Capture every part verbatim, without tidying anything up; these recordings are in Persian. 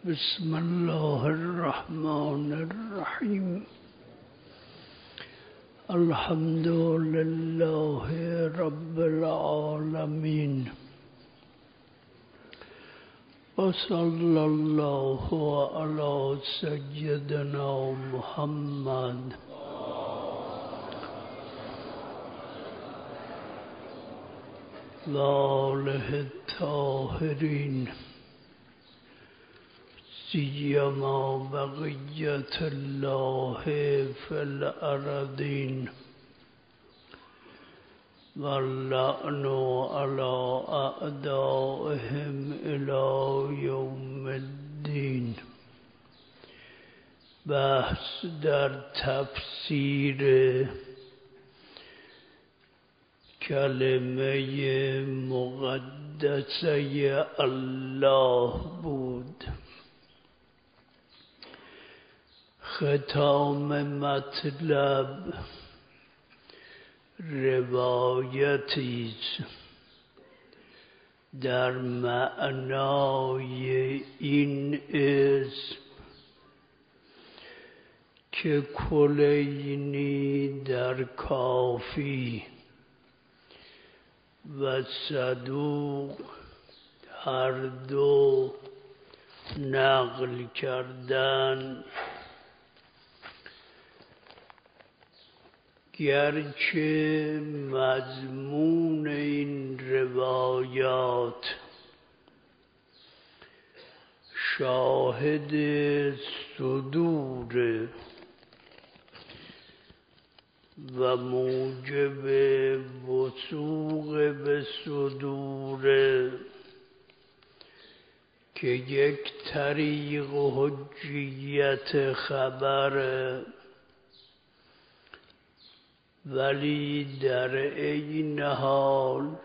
بسم الله الرحمن الرحيم. الحمد لله رب العالمين، وصلى الله على سيدنا محمد وآله الطاهرين، سيما بقية الله في الأرضين، واللعن على أعدائهم إلى يوم الدين. بحث در تفسیر کلمه مقدسه الله بود. ختام مطلب روایتی در معنای این اسم که کلینی در کافی و صدوق هر دو نقل کردن، گرچه مضمون این روایات شاهد صدور و موجب وثوق به صدور که یک طریق حجیت خبر، ولی در این حال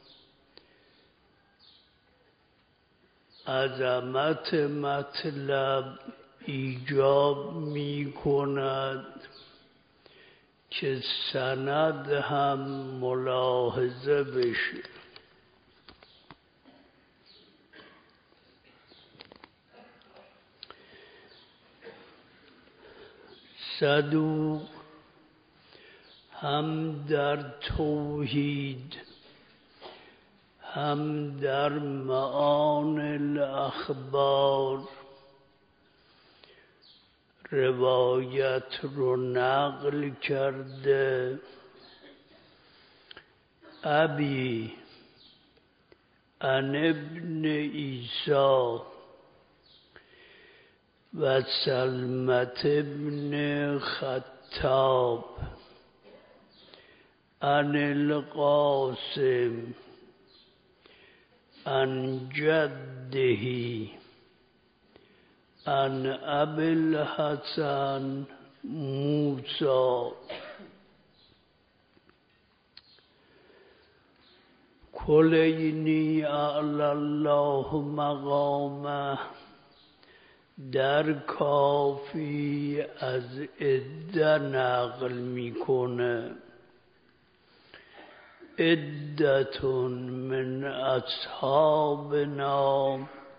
عظمت مطلب ایجاب می کند که سند هم ملاحظه بشه. صدوق هم در توحید هم در معانی الاخبار روایت رو نقل کرده. ابی عن ابن عیسی و سلمة ابن خطاب عن القاسم عن جده عن ابي الحسن موسى. کلینی اعلی الله مقامه در کافی از عده نقل میکنه. عدة من أصحابنا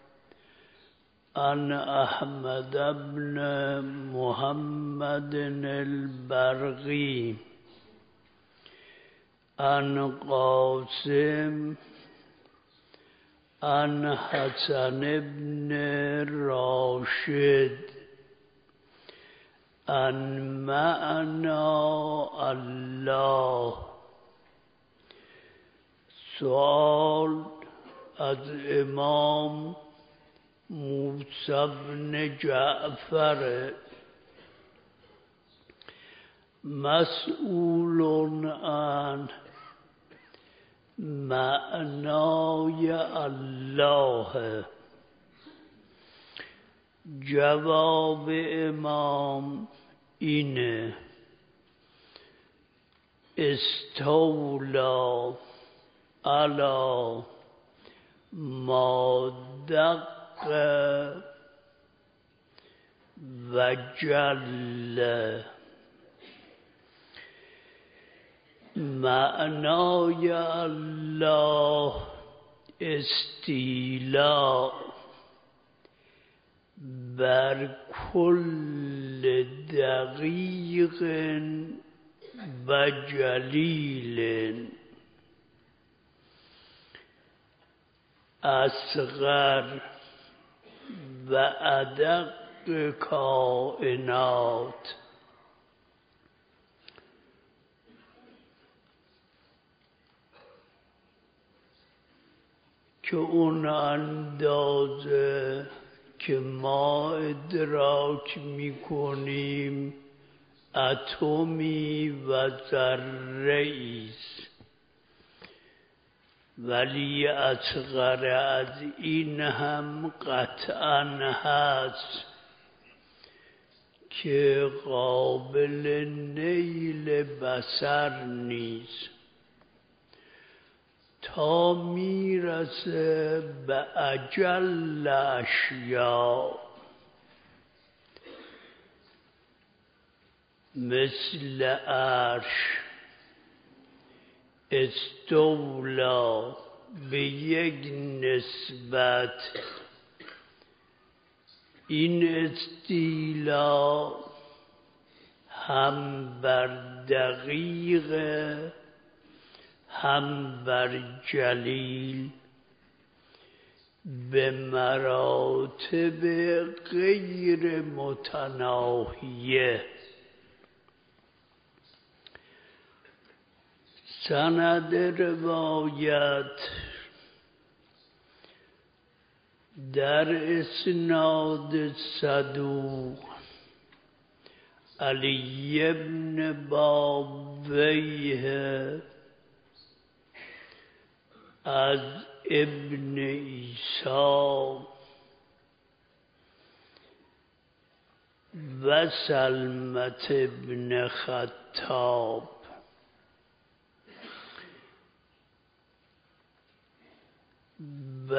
عن أحمد بن محمد البرقي عن قاسم عن حسن بن راشد عن معنى الله. سؤال از امام موسی بن جعفر مسئول عن معنای الله. جواب امام اینه: استولا علی ما دق و جل. معنای الله استیلا بر کل دقیق و جلیل اصغر و ادق کائنات که اون اندازه که ما ادراک میکنیم اتمی و ذره‌ای است، ولی اصغر از این هم قطعا هست که قابل نیل بصر نیست تا میرسه به اجل اشیاء مثل عرش استولا به یک نسبت. این استیلا هم بر دقیقه هم بر جلیل به مراتب غیر متناهیه. سند روایت در اسناد صدوق علی بن بابیه از ابن عیسی و سلمة بن خطاب و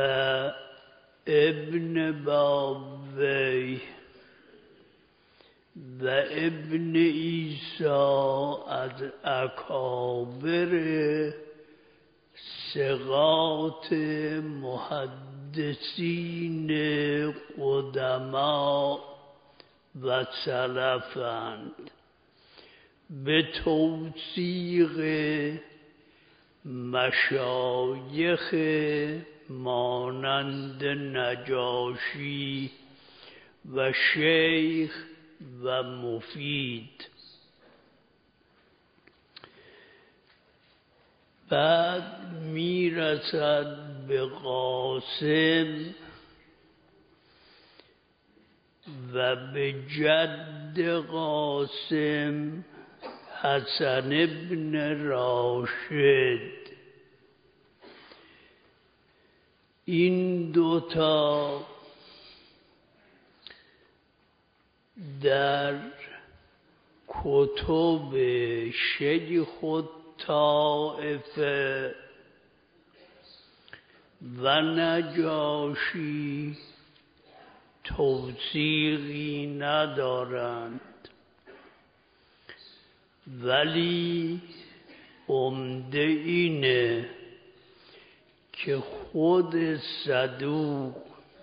ابن بابی و ابن عیسی از اکابر ثقات محدثین قدما و سلفند به توثیق مشایخ مانند نجاشی و شیخ و مفید. بعد میرسد به قاسم و به جد قاسم حسن ابن راشد. این دوتا در کتب شیخ الطائفه و نجاشی توثیقی ندارند، ولی عمده اینه که خود صدوق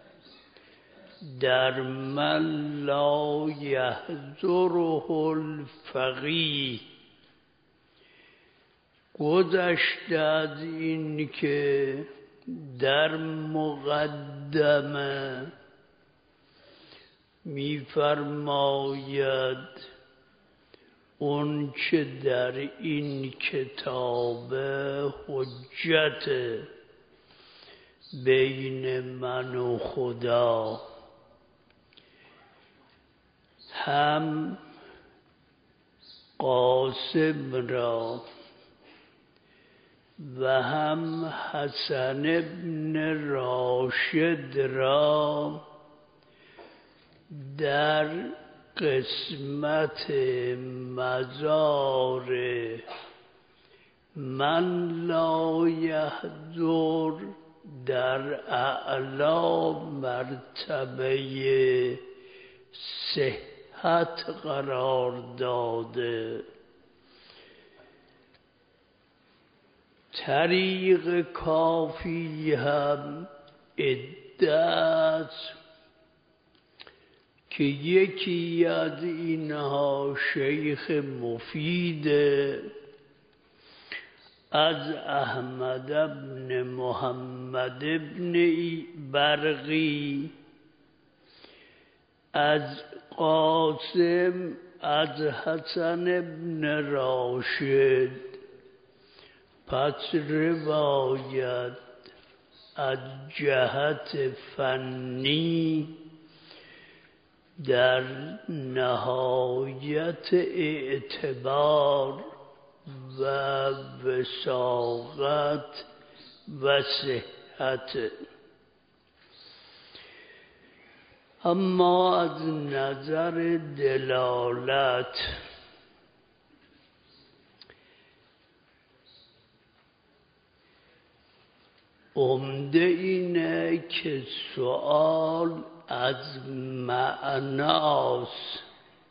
در من لا یحضره الفقیه گذشته از این که در مقدمه می‌فرماید اون چه در این کتاب حجت بین من و خدا، هم قاسم را و هم حسن ابن راشد را در قسمت مزار من لا یحضر در اعلی مرتبه صحت قرار داده. طریق کافی هم عده است که یکی از اینها شیخ مفید از احمد بن محمد بن برقی، از قاسم از حسن بن راشد. پس روایت از جهت فنی در نهایت اعتبار و وساقت و صحت، اما از نظر دلالت عمده اینه که سؤال از معناست.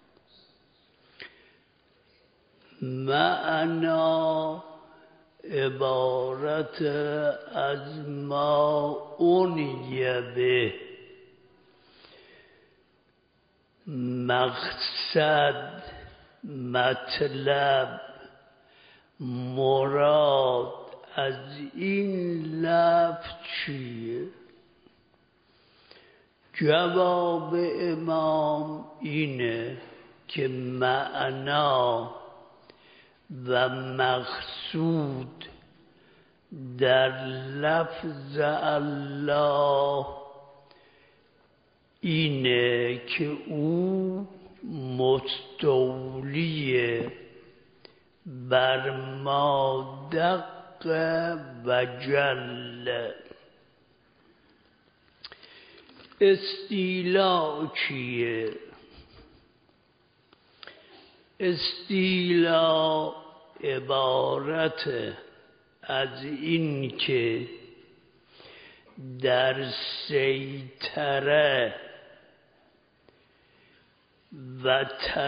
معنا عبارت از ما عنی به، مقصد، مطلب، مراد از این لفظ چیه؟ جواب امام اینه که معنا و مقصود در لفظ الله اینه که او مستولیه بر ما دق و جل. استیلا چیه؟ استیلا عبارت از این که در سیطره و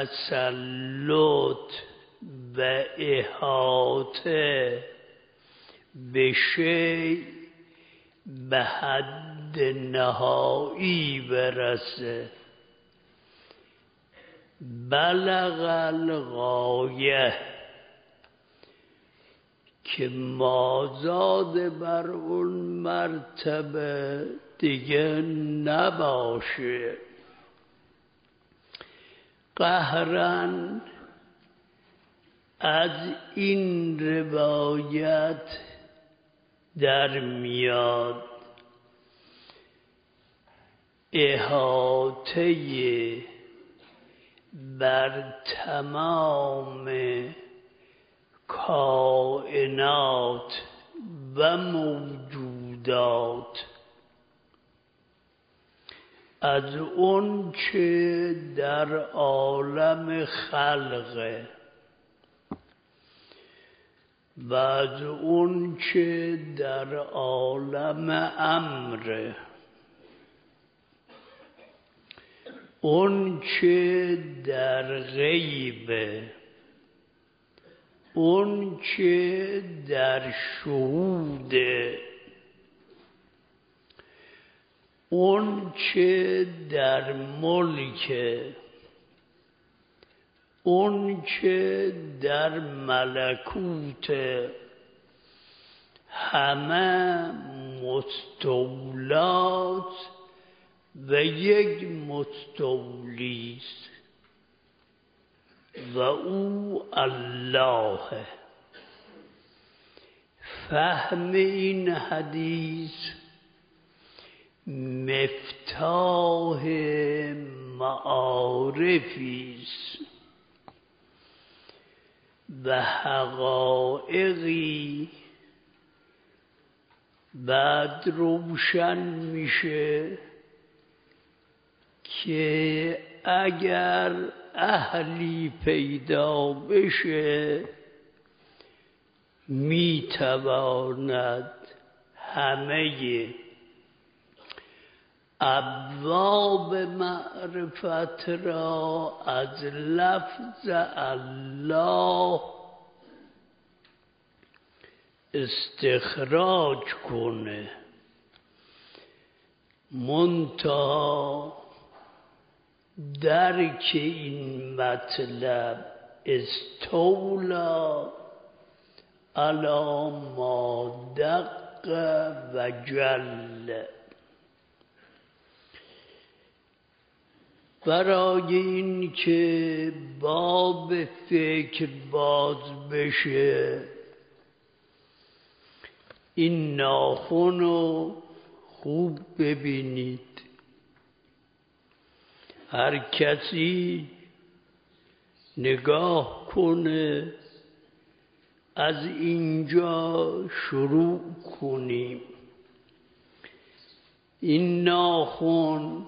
تسلط و احاطه به شیء به حد نهایی برسه، بلغ الغایه، که مازاد بر اون مرتبه دیگه نباشه. قهرن از این روایت در میاد احاطه بر تمام کائنات و موجودات، از اون چه در عالم خلقه و از اون چه در عالم امره، اون چه در غیبه، اون چه در شهوده، اون چه در ملکه، اون چه در ملکوت، همه مستولات و یک مستولیست و او الله. فهم این حدیث مفتاح معارفیست و حقایقی بعد روشن میشه که اگر اهلی پیدا بشه میتواند همه ابواب معرفت را از لفظ الله استخراج کنه. منتها درک این مطلب استولا علی ما دق و جل. برای این که باب فکر باز بشه این ناخن رو خوب ببینید. هر کسی نگاه کنه، از اینجا شروع کنیم. این ناخن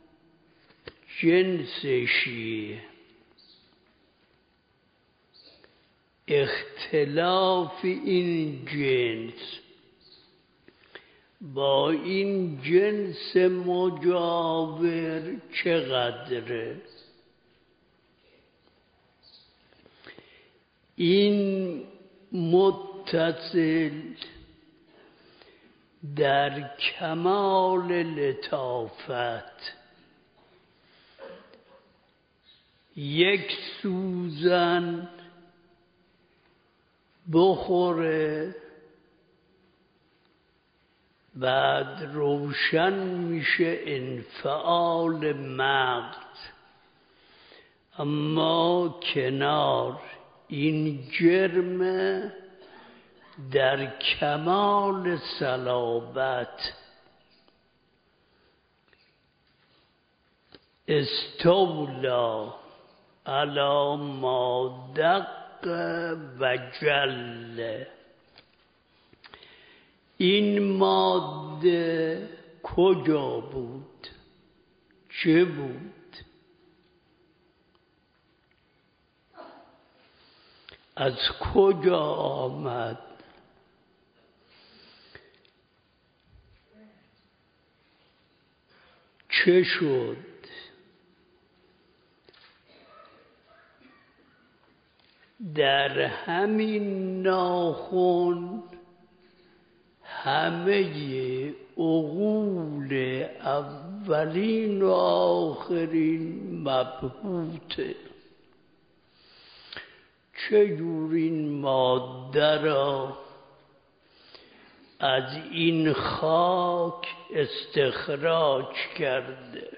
جنسشیه، اختلاف این جنس با این جنس مجاور چقدره؟ این متصل در کمال لطافت یک سوزن بخوره بعد روشن میشه انفعال مغز، اما کنار این جرم در کمال صلابت استولا علی ما دق و جل. این ماده کجا بود؟ چه بود؟ از کجا آمد؟ چه شد؟ در همین ناخن همه عقول اولین و آخرین مبهوته. چجور این ماده را از این خاک استخراج کرده؟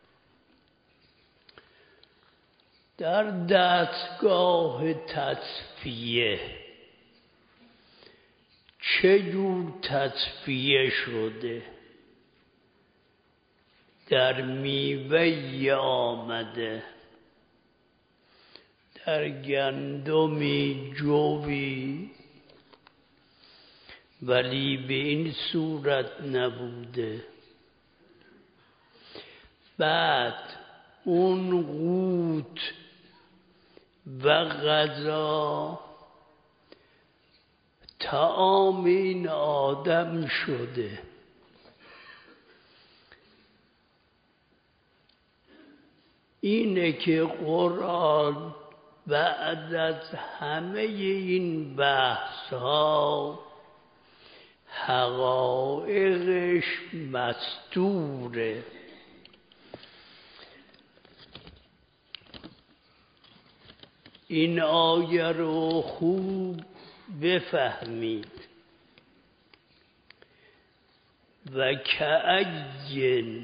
در دستگاه تصفیه چجور تصفیه شده؟ در میوه آمده، در گندمی جوی، ولی به این صورت نبوده. بعد اون قوت و غذا طعام این آدم شده. اینه که قرآن بعد از همه این بحث ها حقایقش مستوره. این آیه رو خوب بفهمید. و کأی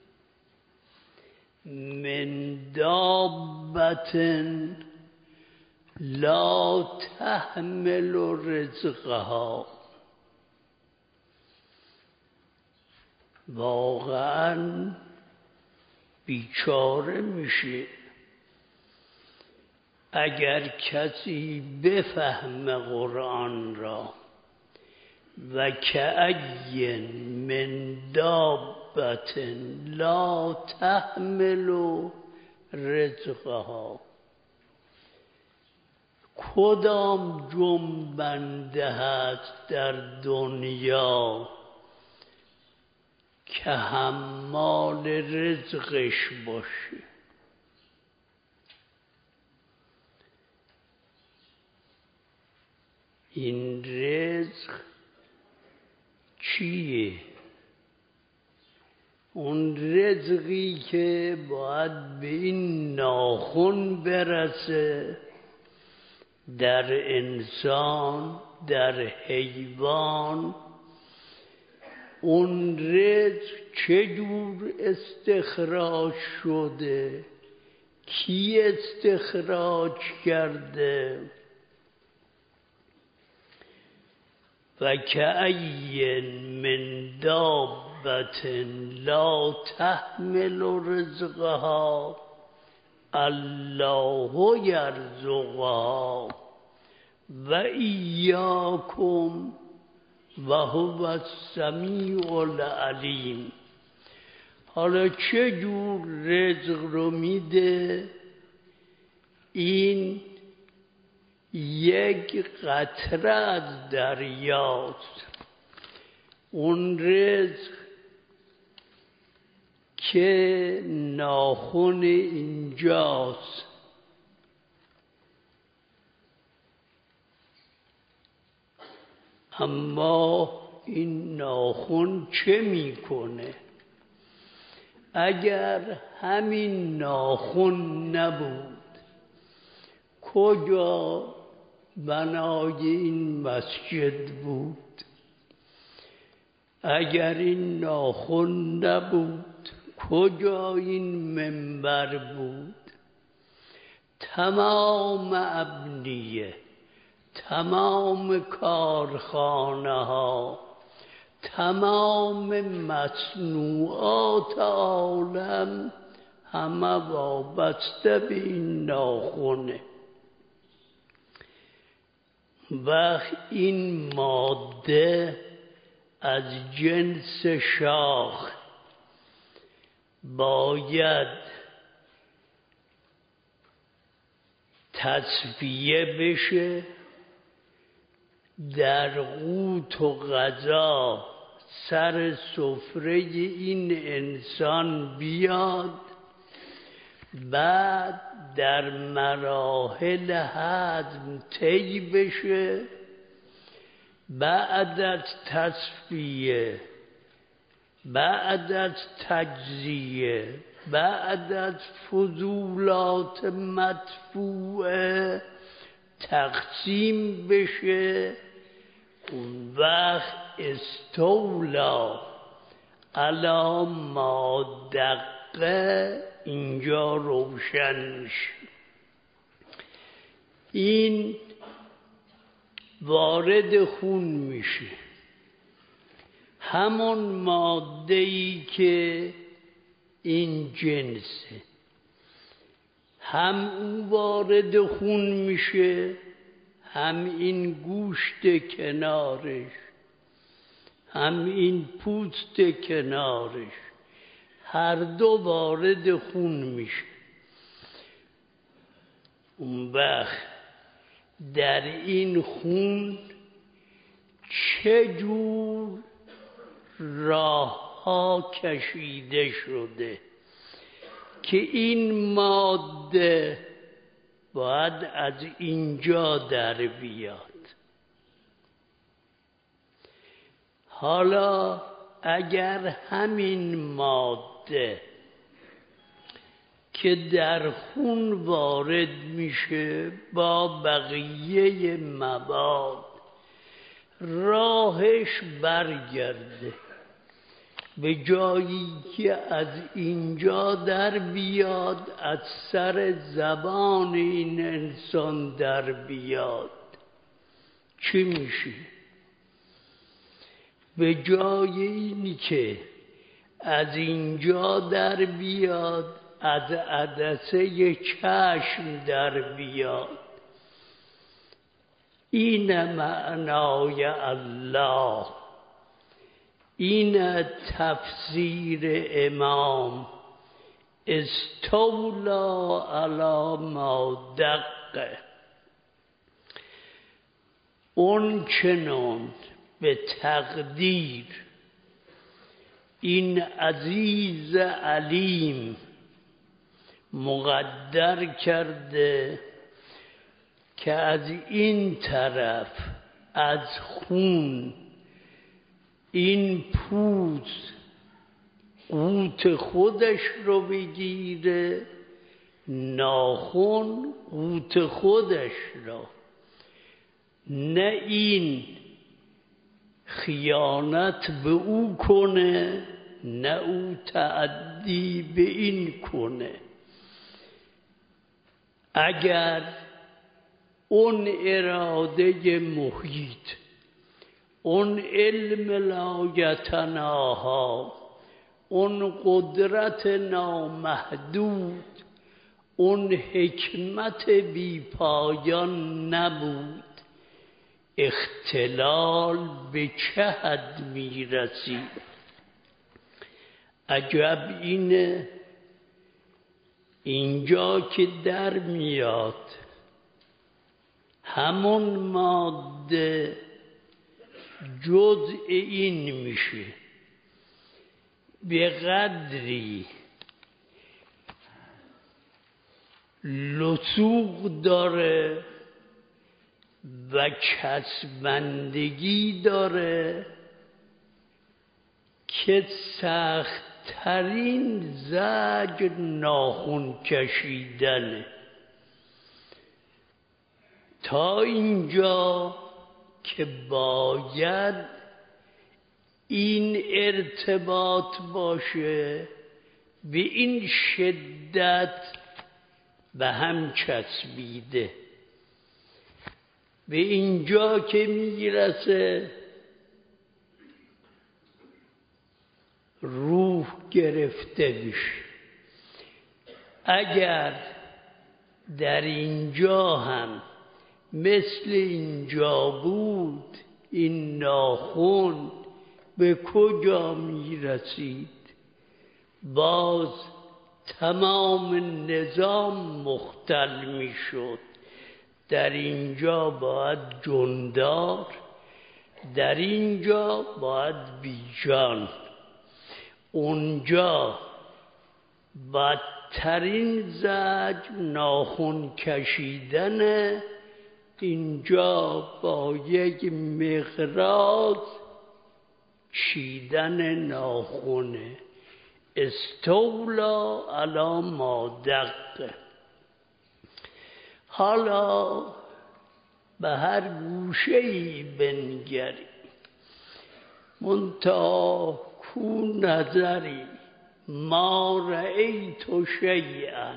من دابة لا تحمل رزقها. واقعا بیچاره میشه اگر کسی بفهم قرآن را. و کأی من دابة لا تحمل رزقها. کدام جنبنده هست در دنیا که حمال رزقش باشه؟ این رزق چیه؟ اون رزقی که باید به این ناخن برسه در انسان، در حیوان، اون رزق چجور استخراج شده، کی استخراج کرده؟ و کأی من دابة لا تحمل رزقها الله یرزقها و ایاکم و هو السمیع العلیم. حالا چه جور رزق رو میده؟ این یک قطره از دریاست. اون رزق که ناخن اینجاست، اما این ناخن چه میکنه؟ اگر همین ناخن نبود کجا بنای این مسجد بود؟ اگر این ناخن نبود کجا این منبر بود؟ تمام ابنیه، تمام کارخانه ها، تمام مصنوعات عالم همه وابسته به این ناخنه. وقت این ماده از جنس شاخ باید تصفیه بشه، در قوت و غذا سر سفره این انسان بیاد، بعد در مراحل هضم طی بشه، بعد از تصفیه، بعد از تجزیه، بعد از فضولات مدفوعه تقسیم بشه. اون وقت استولا علی ما دقه اینجا روشن میشه. این وارد خون میشه، همون ماده‌ای که این جنسه، هم اون وارد خون میشه، هم این گوشت کنارش، هم این پوست کنارش، هر دو وارد خون میشه. اون وقت در این خون چجور راه ها کشیده شده که این ماده باید از اینجا در بیاد. حالا اگر همین ماده که در خون وارد میشه با بقیه مواد راهش برگرده به جایی که از اینجا در بیاد، از سر زبان این انسان در بیاد، چی میشه؟ به جای اینی که از اینجا در بیاد، از عدسه چشم در بیاد. این معنای الله، این تفسیر امام استولا علی ما دقه. اون چنان به تقدیر این عزیز علیم مقدر کرده که از این طرف از خون این پوست قوت خودش رو بگیره، ناخن قوت خودش را. نه این خیانت به او کنه، نه او تعدی به این کنه. اگر اون اراده محیط، اون علم لایتناها، اون قدرت نامحدود، اون حکمت بی پایان نبود، اختلال به چه حد می رسید؟ عجب اینه اینجا که در میاد همون ماده جزء این میشه، به قدری لصوق داره و چسبندگی داره که سخت‌ترین زجر ناخن کشیدنه. تا اینجا که باید این ارتباط باشه، به این شدت به هم چسبیده. به اینجا که میرسه روح گرفته میشه. اگر در اینجا هم مثل اینجا بود، این ناخن به کجا میرسید؟ باز تمام نظام مختل میشد. در اینجا باید جندار، در اینجا باید بیجان. اونجا بدترین زجر ناخن کشیدنه، اینجا با یک مقراض چیدن ناخنه. استولا علی ما دق. حالا به هر گوشه‌ای بنگری، منتها کو نظری ما رأیت شیئا.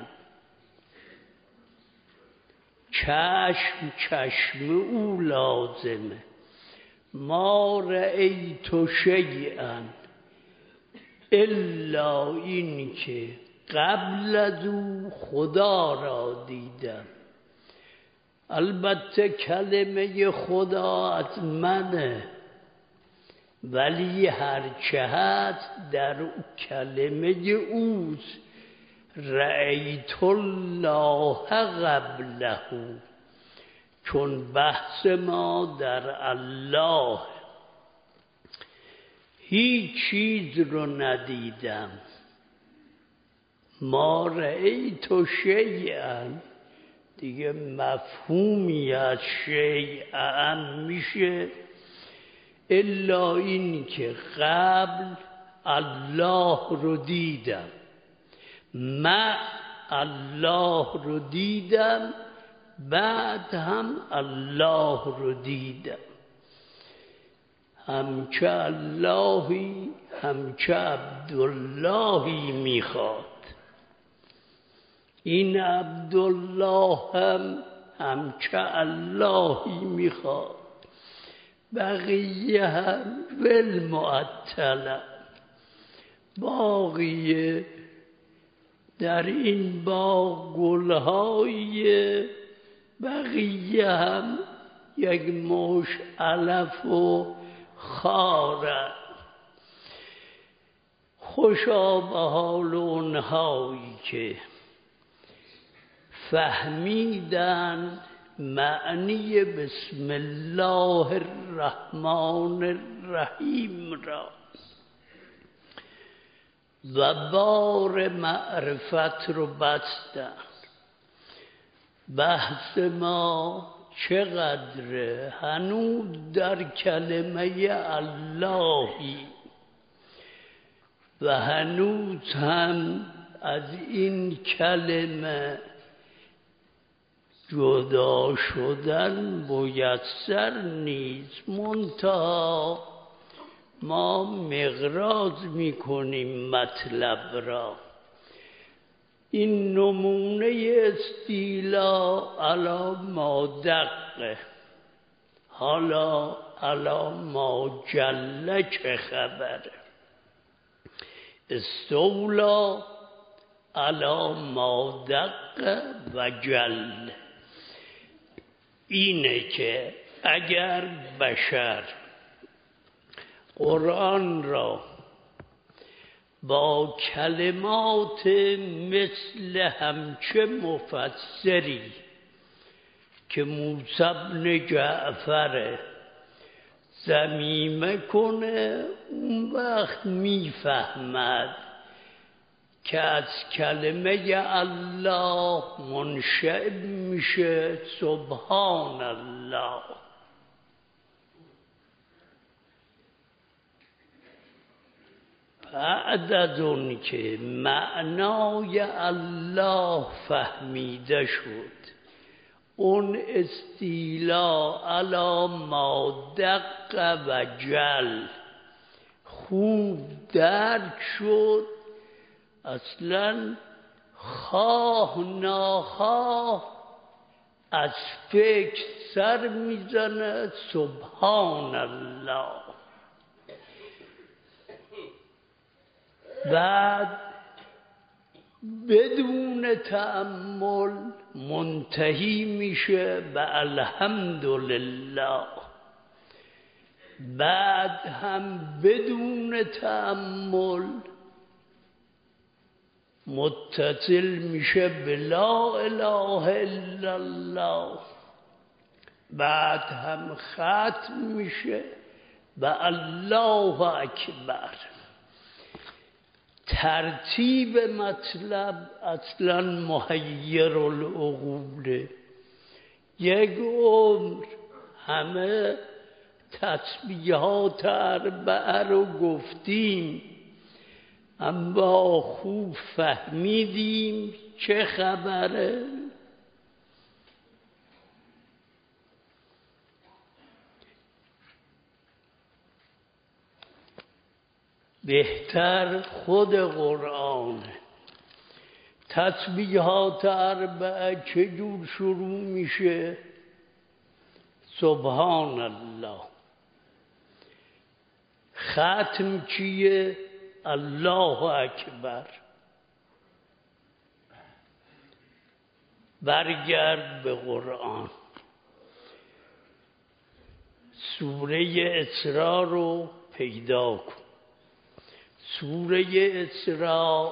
چشم چشم او لازمه. ما رأیت شیئا الا این که قبل از او خدا را دیدم. البته کلمه خدا از منه، ولی هرچه هست در کلمه اوست. رأیت الله قبله، چون بحث ما در الله. هیچ چیز رو ندیدم. ما رأیت شیئا دیگه مفهومی از شیئا میشه، الا این که قبل الله رو دیدم، من الله رو دیدم، بعد هم الله رو دیدم. همچه اللهی همچه عبداللهی میخواد. این عبدالله هم همچه اللهی میخواد. بقیه هم والمعطله. باقیه در این باغ گلهای، بقیه هم یک مش علف و خاره. خوشا به حال اونهایی که فهمیدن معنی بسم الله الرحمن الرحیم را و بار معرفت رو بستن. بحث ما چقدره؟ هنوز در کلمه اللهی. و هنوز هم از این کلمه جدا شدن میسر نیست. منتها ما مقراض میکنیم مطلب را. این نمونه استیلا علی ما دقه، حالا علی ما جله چه خبره؟ استولا علی ما دقه و جل، اینه که اگر بشر قرآن را با کلمات مثل همچه مفسری که موسی بن جعفر ضمیمه کنه، اون وقت میفهمد که از کلمه الله منشأ میشه سبحان الله. بعد از اون که معنای الله فهمیده شد، اون استیلا علی ما دق و جل خوب درک شد، اصلا خواه ناخواه از فکر سر میزنه سبحان الله. بعد بدون تأمل منتهی میشه به الحمدلله. بعد هم بدون تأمل متصل میشه به لا اله الا الله. بعد هم ختم میشه به الله اکبر. ترتیب مطلب اصلا محیر العقوله. یک عمر همه تسبیحات اربعه رو گفتیم، اما خوب فهمیدیم چه خبره. بهتر خود قرآن. تسبیحات اربعه چجور شروع میشه؟ سبحان الله. ختم چیه؟ الله اکبر. برگرد به قرآن. سوره اسراء رو پیدا کن. سوره اسراء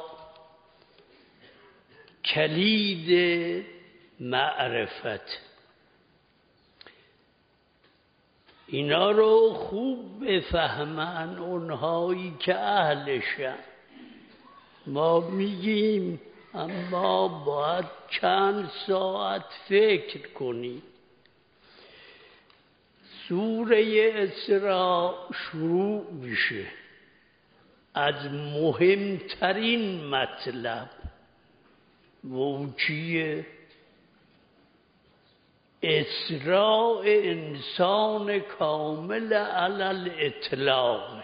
کلید معرفت. اینا رو خوب بفهمن اونهایی که اهلشن. ما میگیم اما باید چند ساعت فکر کنیم. سوره اسراء شروع میشه از مهمترین مطلب. و چیه؟ اسراء انسان کامل علی الاطلاق.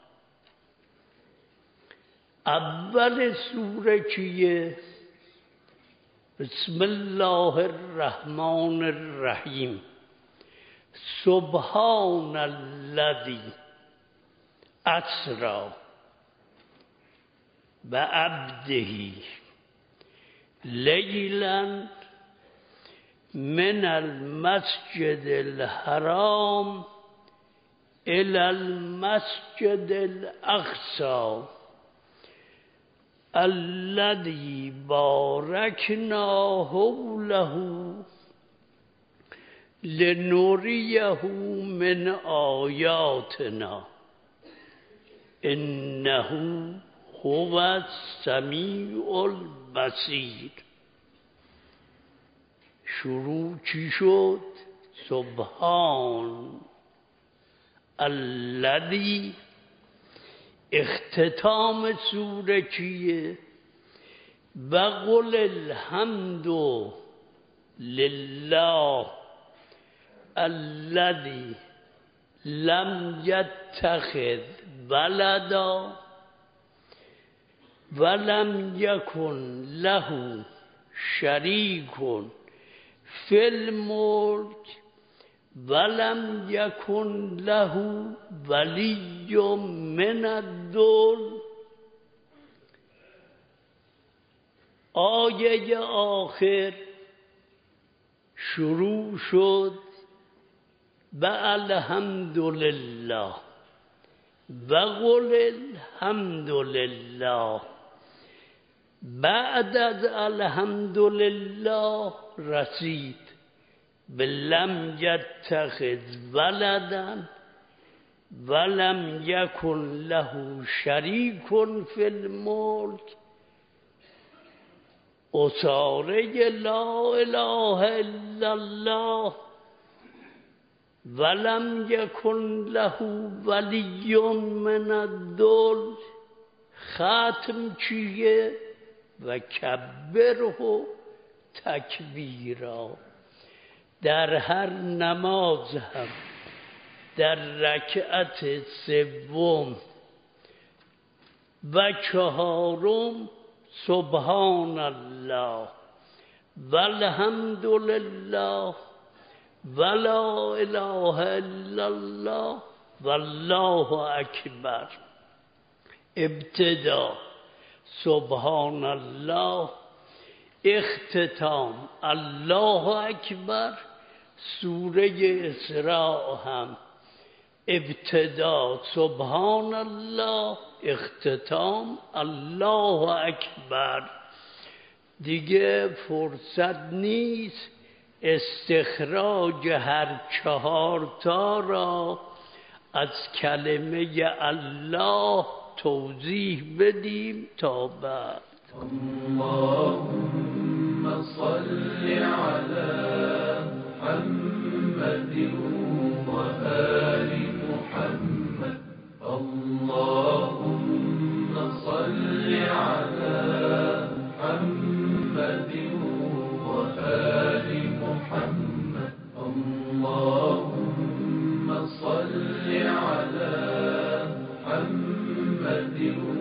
اول سوره چیه؟ بسم الله الرحمن الرحیم. سبحان الذی اسری بعبده لیلا من المسجد الحرام الى المسجد الاقصى الذي باركنا حوله لنريه من آیاتنا انه هو السمیع البصیر. شروع چی شد؟ سبحان الذی اختتام سوره چیه؟ و قل الحمد لله الذی لم یتخذ ولدا ولم یکن له شریک فی الملک ولم یکن له ولی من الذل. آیه آخر شروع شد و الحمدلله و قل الحمدلله. بعد از الحمدلله رسید به لم یتخذ ولدا ولم یکن له شریک فی الملک. اصاره لا اله الا الله ولم یکن له ولی من الذل. ختم چیه؟ و کبره تکبیرا. در هر نماز هم در رکعت سوم و چهارم سبحان الله والحمد لله ولا اله الا الله والله اکبر. ابتدا سبحان الله، اختتام الله اکبر. سوره اسراء هم ابتدا سبحان الله، اختتام الله اکبر. دیگه فرصت نیست استخراج هر چهار تا را از کلمه الله توضیح بدیم تا بعد. اللهم صل على محمد وآل محمد. اللهم صل على محمد وآل محمد. اللهم صل على محمد